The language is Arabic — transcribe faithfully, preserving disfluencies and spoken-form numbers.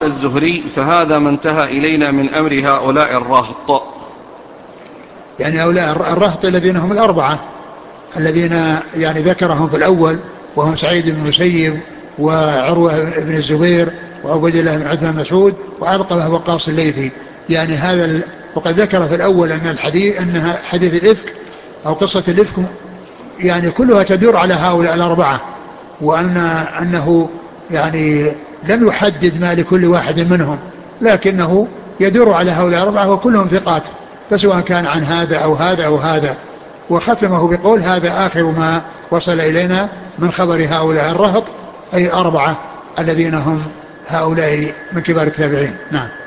الزهري فهذا ما انتهى إلينا من أمر هؤلاء الرهط. يعني هؤلاء الرهط الذين هم الأربعة الذين يعني ذكرهم في الأول، وهم سعيد بن المسيب وعروة بن الزبير وعبد الله بن عثمان مسعود وعلقمة وقاص الليثي. يعني هذا ال... وقد ذكر في الأول أن الحديث أنها حديث الإفك أو قصة الإفك يعني كلها تدور على هؤلاء الأربعة، وأن أنه يعني لم يحدد ما لكل واحد منهم، لكنه يدور على هؤلاء الأربعة وكلهم ثقات، فسواء كان عن هذا أو هذا أو هذا. وختمه بقول هذا آخر ما وصل إلينا من خبر هؤلاء الرهط، أي أربعة الذين هم هؤلاء من كبار التابعين. نعم.